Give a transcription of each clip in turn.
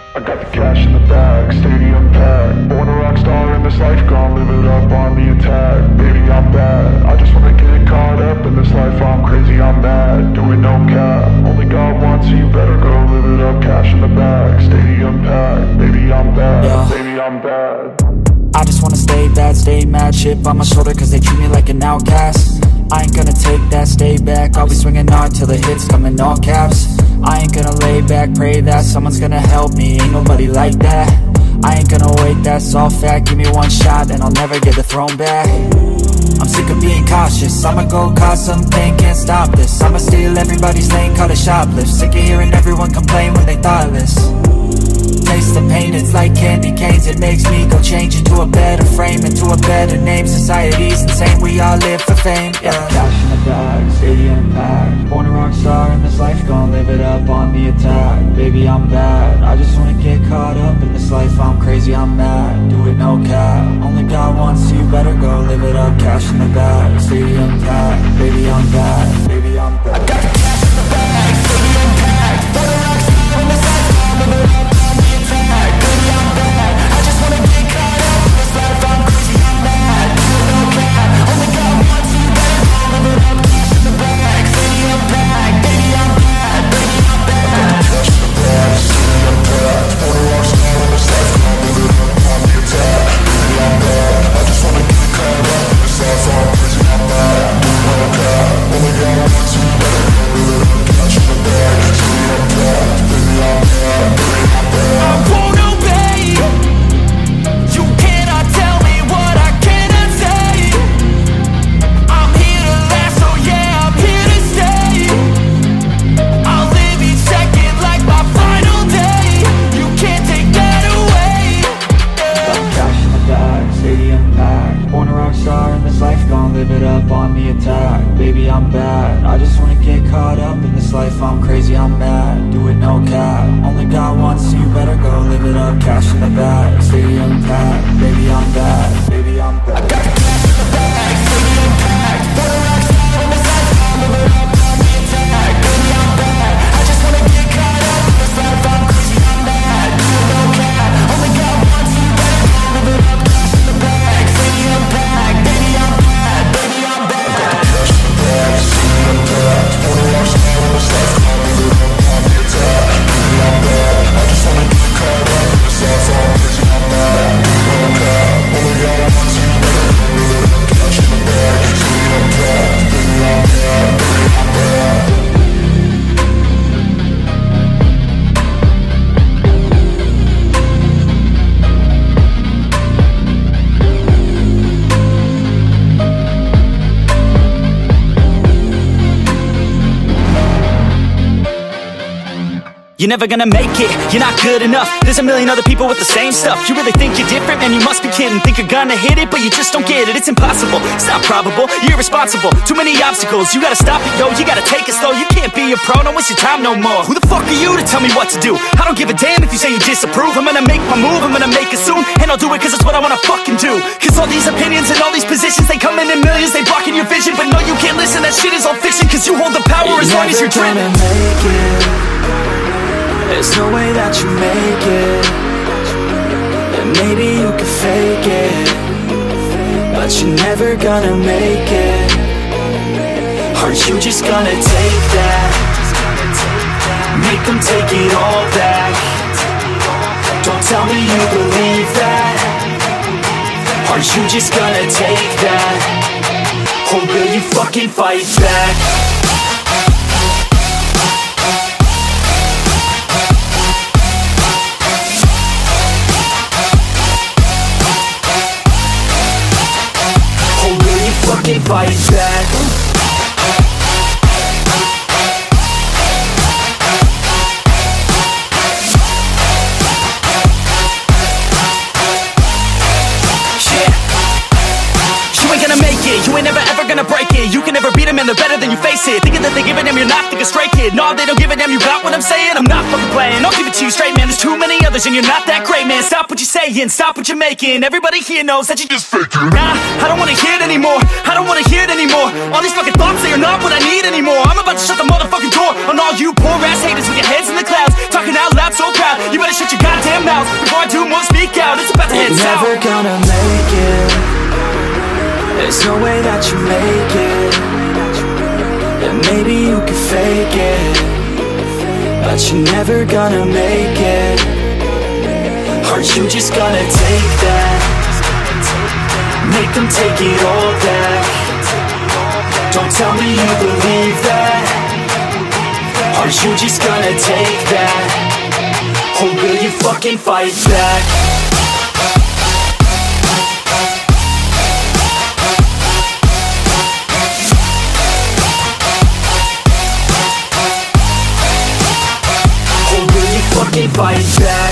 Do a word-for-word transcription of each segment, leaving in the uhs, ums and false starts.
I got the cash in the bag, stadium packed. Born a rock star in this life, gon' live it up on the attack. Baby, I'm bad, I just wanna get caught up in this life. I'm crazy, I'm mad, doing no cap. Only God wants you, better go live it up. Cash in the bag, stadium packed. Baby, I'm bad, yeah. Baby, I'm bad. I just wanna stay bad, stay mad. Chip on my shoulder cause they treat me like an outcast. I ain't gonna take that, stay back. I'll be swinging hard till the hits come in all caps. I ain't gonna lay back, pray that someone's gonna help me. Ain't nobody like that. I ain't gonna wait, that's all fact. Give me one shot and I'll never get the throne back. I'm sick of being cautious, I'ma go cause something, can't stop this. I'ma steal everybody's lane, call it shoplift. Sick of hearing everyone complain when they thoughtless. Taste the pain, it's like candy canes. It makes me go change into a better frame, into a better name. Society's insane, we all live for fame, yeah. Cash in the bag, stadium packed. Born a rock star in this life, gon' live it up on the attack. Baby, I'm bad, I just wanna get caught up in this life. I'm crazy, I'm mad, do it no cap. Only God wants you, better go live it up. Cash in the bag, stadium packed. Baby, I'm bad, baby, I'm bad. I got the cash in the bag, stadium packed. Born a rock star in this life, gon' live it up. I'm crazy, I'm mad, do it no cap. Only God wants you, better go live it up. Cash in the bag, stadium packed. Baby, I'm bad, baby, I'm bad. I got the cash in the bag, stadium packed. Born a rock star in this life, I'll live it up on the attack. Baby, I'm bad, I just wanna get caught up in this life. I'm crazy, I'm mad, do it no cap. Only God wants you, better go live it up. Cash in the bag, stadium packed. Baby, I'm bad, baby, I'm bad. I got the cash in the bag, stadium packed. Born a rock star in this life. You're never gonna make it, you're not good enough. There's a million other people with the same stuff. You really think you're different? Man, you must be kidding. Think you're gonna hit it, but you just don't get it. It's impossible, it's not probable, you're irresponsible. Too many obstacles, you gotta stop it, yo. You gotta take it slow, you can't be a pro. Don't waste your time no more. Who the fuck are you to tell me what to do? I don't give a damn if you say you disapprove. I'm gonna make my move, I'm gonna make it soon. And I'll do it cause it's what I wanna fucking do. Cause all these opinions and all these positions, they come in in millions, they blocking your vision. But no, you can't listen, that shit is all fiction. Cause you hold the power you're as long as you're dreaming. There's no way that you make it. And maybe you can fake it, but you're never gonna make it. Aren't you just gonna take that? Make them take it all back. Don't tell me you believe that. Aren't you just gonna take that? Or will you fucking fight back? Fucking fight back. You ain't never ever gonna break it. You can never beat them and they're better than you face it. Thinking that they give a damn, you're not, think a straight kid. No, they don't give a damn, you got what I'm saying? I'm not fucking playing, I'll give it to you straight, man. There's too many others and you're not that great, man. Stop what you're saying, stop what you're making. Everybody here knows that you just faking. Nah, I don't wanna hear it anymore, I don't wanna hear it anymore. All these fucking thoughts, they are not what I need anymore. I'm about to shut the motherfucking door on all you poor ass haters with your heads in the clouds, talking out loud so proud. You better shut your goddamn damn mouth. Before I do more, speak out, it's about to head You're south. never gonna make it. There's no way that you make it. And maybe you can fake it, but you're never gonna make it. Aren't you just gonna take that? Make them take it all back. Don't tell me you believe that. Aren't you just gonna take that? Or will you fucking fight back? Or will you fucking fight back?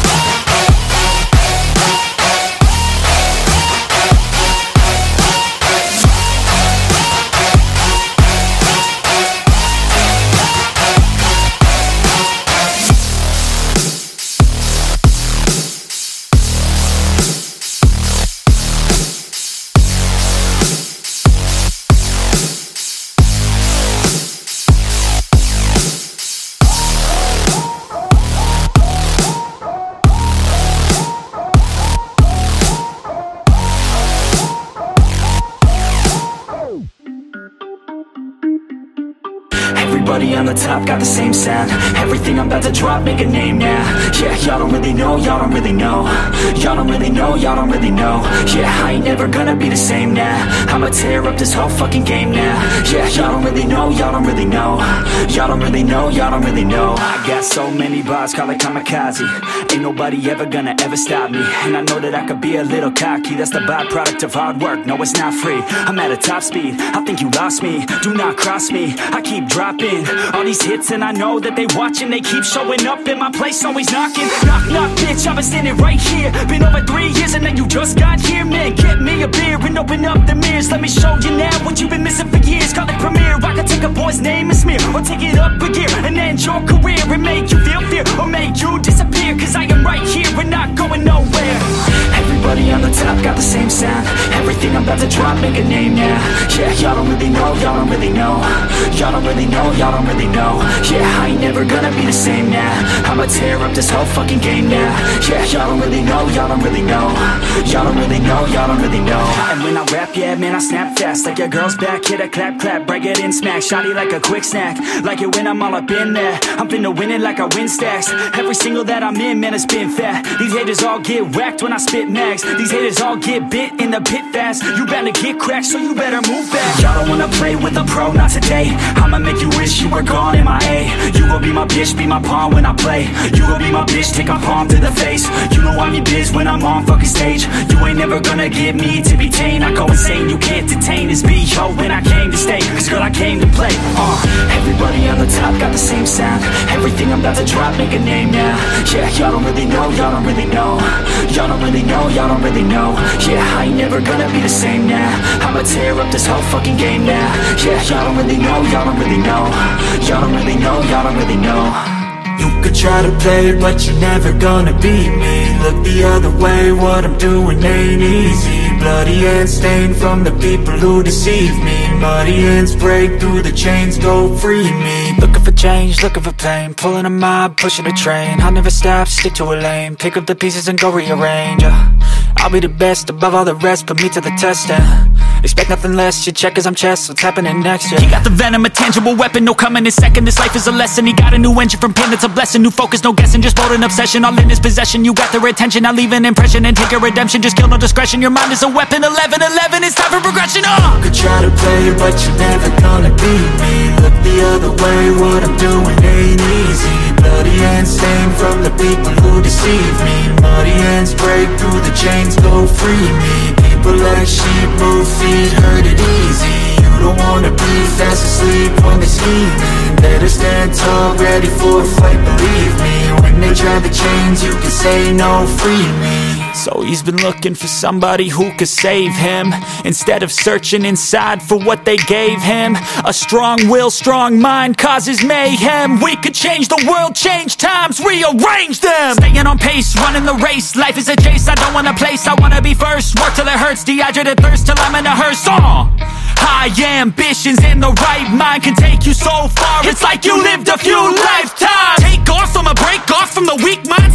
Everybody on the top got the same sound. Everything I'm about to drop, make a name now. Yeah, y'all don't really know, y'all don't really know. Y'all don't really know, y'all don't really know. Yeah, I ain't never gonna be the same now. I'ma tear up this whole fucking game now. Yeah, y'all don't really know, y'all don't really know. Y'all don't really know, y'all don't really know. I got so many bars, call it kamikaze. Ain't nobody ever gonna ever stop me. And I know that I could be a little cocky. That's the byproduct of hard work, no it's not free. I'm at a top speed, I think you lost me. Do not cross me, I keep dropping all these hits and I know that they watching. They keep showing up in my place, always knocking. Knock, knock, bitch, I've been standing right here. Been over three years and then you just got here. Man, get me a beer and open up the mirrors. Let me show you now what you've been missing for years. Call it premiere, I can take a boy's name and smear, or take it up a gear and end your career. And make you feel fear, or make you disappear. Cause I am right here and not going nowhere. Everybody on the top got the same sound. Everything I'm about to drop, make a name now. Yeah, y'all don't really know, y'all don't really know. Y'all don't really know, y'all don't really know. Yeah, I ain't never gonna be the same now. I'ma tear up this whole fucking game now. Yeah, y'all don't really know, y'all don't really know. Y'all don't really know, y'all don't really know. And when I rap, yeah, man, I snap fast. Like your girl's back, hit a clap, clap, break it in, smack. Shotty like a quick snack, like it when I'm all up in there. I'm finna win it like I win stacks. Every single that I'm in, man, it's been fat. These haters all get whacked when I spit mags. These haters all get bit in the pit fast. You better get cracked, so you better move back. Y'all don't wanna play with a pro, not today. I'ma make you wish you were gone in my A. You gon' be my bitch, be my pawn when I play. You gon' be my bitch, take my palm to the face. You know I'm your biz when I'm on fucking stage. You ain't never gonna get me to be tame. I go insane, you can't detain this B O when I came to stay. Cause girl, I came to play. Uh, everybody on the top got the same sound. Everything I'm about to drop, make a name now. Yeah, y'all don't really know, y'all don't really know. Y'all don't really know, y'all don't really know. Yeah, I ain't never gonna be the same now. I'ma tear up this whole fucking game now. Yeah, y'all don't really know, y'all don't really know. Y'all don't really know, y'all don't really know. You could try to play, but you're never gonna beat me. Look the other way, what I'm doing ain't easy. Bloody hands stained from the people who deceive me. Muddy hands break through the chains, go free me. Looking for change, looking for pain. Pulling a mob, pushing a train. I'll never stop, stick to a lane. Pick up the pieces and go rearrange. uh, I'll be the best above all the rest, put me to the test and expect nothing less, your check is I'm chess. What's happening next, yeah. He got the venom, a tangible weapon, no coming in second. This life is a lesson, he got a new engine from pain, it's a blessing. New focus, no guessing, just bold and obsession. All in his possession, you got their attention. I'll leave an impression and take your redemption. Just kill no discretion, your mind is a weapon. Eleven, eleven, it's time for progression. uh! You could try to play, but you're never gonna beat me. Look the other way, what I'm doing ain't easy. Bloody hands stained from the people who deceive me. Muddy hands break through the chains, go free me. People like sheep move feet, hurt it easy. You don't wanna be fast asleep when they're scheming. Better stand tall, ready for a fight, believe me. When they try the chains, you can say no, free me. So he's been looking for somebody who could save him, instead of searching inside for what they gave him. A strong will, strong mind causes mayhem. We could change the world, change times, rearrange them. Staying on pace, running the race. Life is a chase, I don't want a place. I wanna be first, work till it hurts. Dehydrated thirst till I'm in a hearse. uh. High ambitions in the right mind can take you so far. It's like you lived a few lifetimes. Take off from a break off from the weak minds. They can stay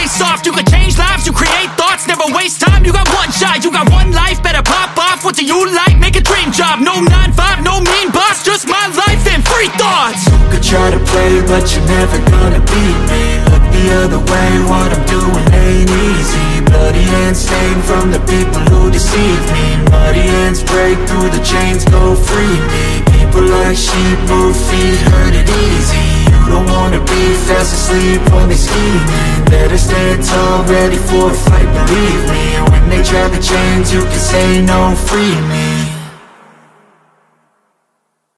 face off. You can change lives, you create thoughts, never waste time. You got one shot, you got one life, better pop off. What do you like? Make a dream job. No nine five, no mean boss, just my life and free thoughts. You could try to play, but you're never gonna beat me. Look the other way, what I'm doing ain't easy. Bloody hands stained from the people who deceive me. Muddy hands break through the chains, go free me. People like sheep move feet, hurt it easy. You don't wanna be fast asleep when they scheming. Better stand tall, ready for a fight, believe me. When they drag the chains, you can say no, free me.